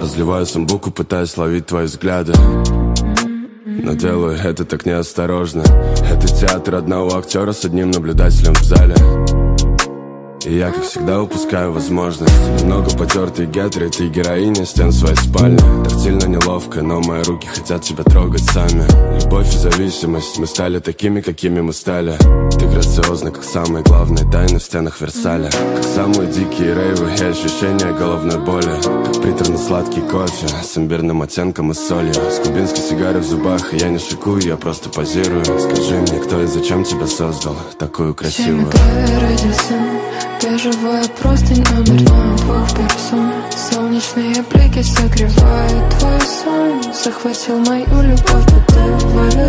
Разливаю самбуку, пытаясь ловить твои взгляды, но делаю это так неосторожно. Это театр одного актера с одним наблюдателем в зале. И я, как всегда, упускаю возможность. Немного потертый гетры, ты героиня стен своей спальни. Тактильно неловко, но мои руки хотят тебя трогать сами. Любовь и зависимость, мы стали такими, какими мы стали. Ты грациозна, как самые главные тайны в стенах Версаля. Как самые дикие рейвы и ощущения головной боли. Как приторно-сладкий кофе с имбирным оттенком и солью. С кубинской сигарой в зубах, и я не шикую, я просто позирую. Скажи мне, кто и зачем тебя создал такую красивую? Бежевая простынь, номер на 2 персон. Солнечные блики согревают твой сон. Захватил мою любовь, будто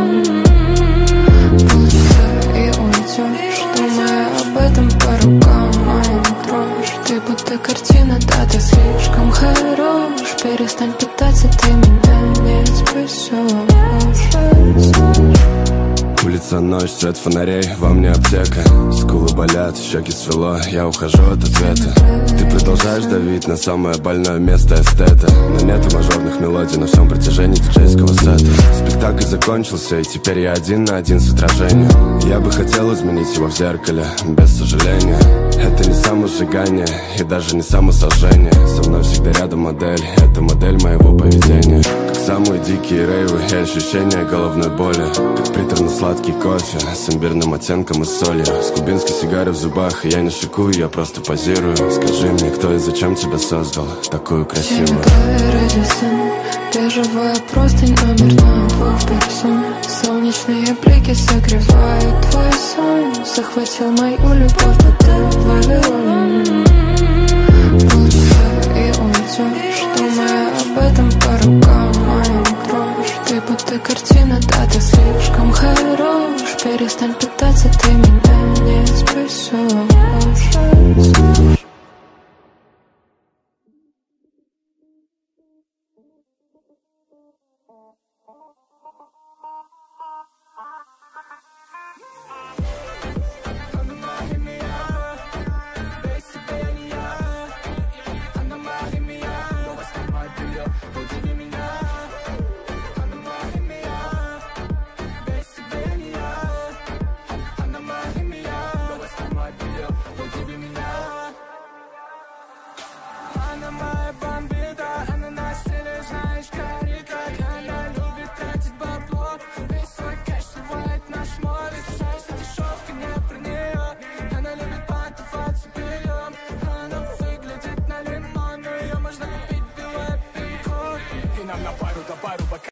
получится и уйдешь. Думая об этом по рукам моим дрожь. Ты будто картина, да, ты слишком хорош. Перестань пытаться, ты меня не спасешь. Улица, ночь, свет фонарей, во мне аптека. Скулы болят, щеки свело, я ухожу от ответа. Ты продолжаешь давить на самое больное место эстета. Но нету мажорных мелодий на всем протяжении диджейского сета. Спектакль закончился, и теперь я один на один с отражением. Я бы хотел изменить его в зеркале, без сожаления. Это не самосжигание и даже не самосожжение. Со мной всегда рядом модель, это модель моего поведения. Как самые дикие рейвы и ощущения головной боли. Как приторно-сладкий кофе с имбирным оттенком и солью. С кубинской сигарой в зубах, и я не шикую, я просто позирую. Скажи мне, кто и зачем тебя создал такую красивую? Бежевая простынь, номер на 2 персон. Солнечные блики согревают твой сон. Захватил мою любовь, будто получится и уйдешь. Думая об этом по рукам моим дрожь. Ты будто картина, да, ты слишком хорош. Перестань пытаться, ты меня не спасешь. Она моя бомбита, она на стиле, знаешь, корика. Она любит тратить бабло, весь свой кэш сливает на шмоль. Решаешь, что дешевка не про нее. Она любит понтоваться бельем. Она выглядит на лимон, но ее можно купить белое пинко. И нам на пару до пару, пока